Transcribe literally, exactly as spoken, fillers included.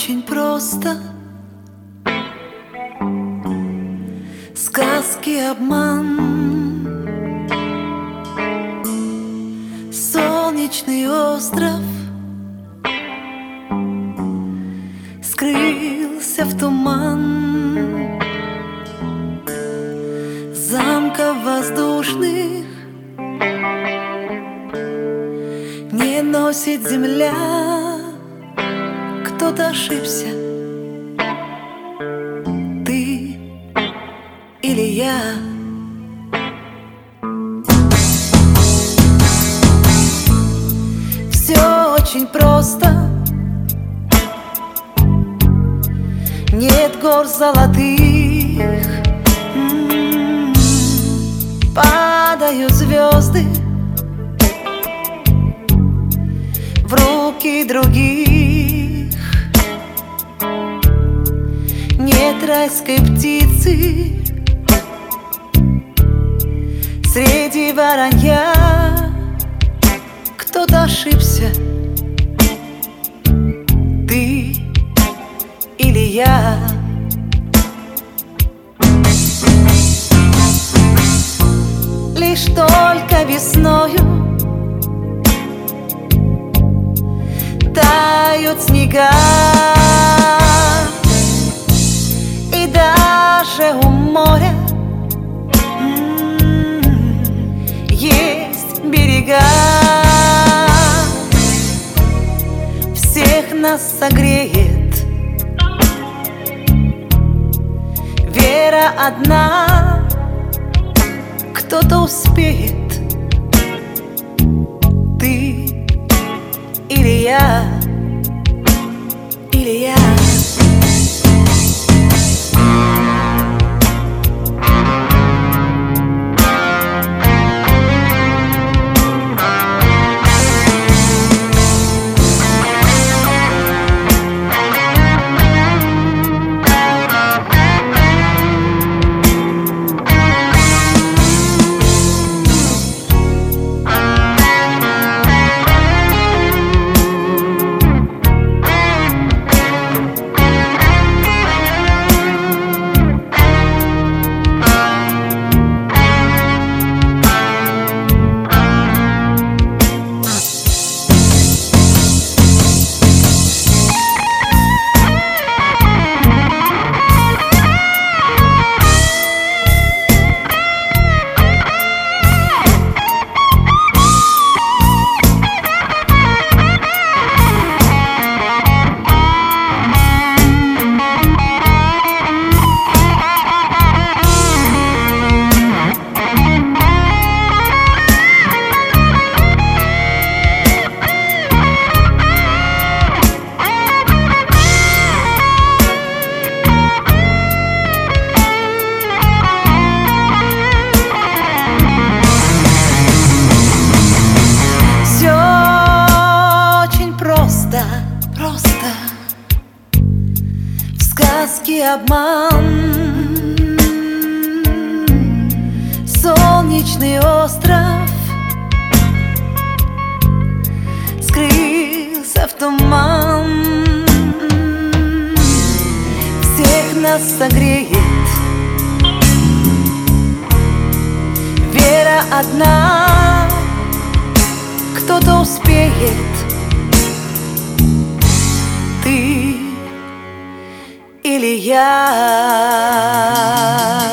очень просто. Сказки, обман, солнечный остров скрылся в туман замков воздушных. Не носит земля, кто-то ошибся, ты или я. Все очень просто. Нет гор золотых, м-м-м. Падают звезды в руки других. Нет райской птицы среди воронья, кто-то ошибся, ты или я. Лишь только весною тают снега, и даже у моря м-м, есть берега. Всех нас согреет вера одна, кто-то успеет, ты или я, или я. Просто в сказке обман, солнечный остров скрылся в туман. Всех нас согреет вера одна, кто-то успеет, ты или я.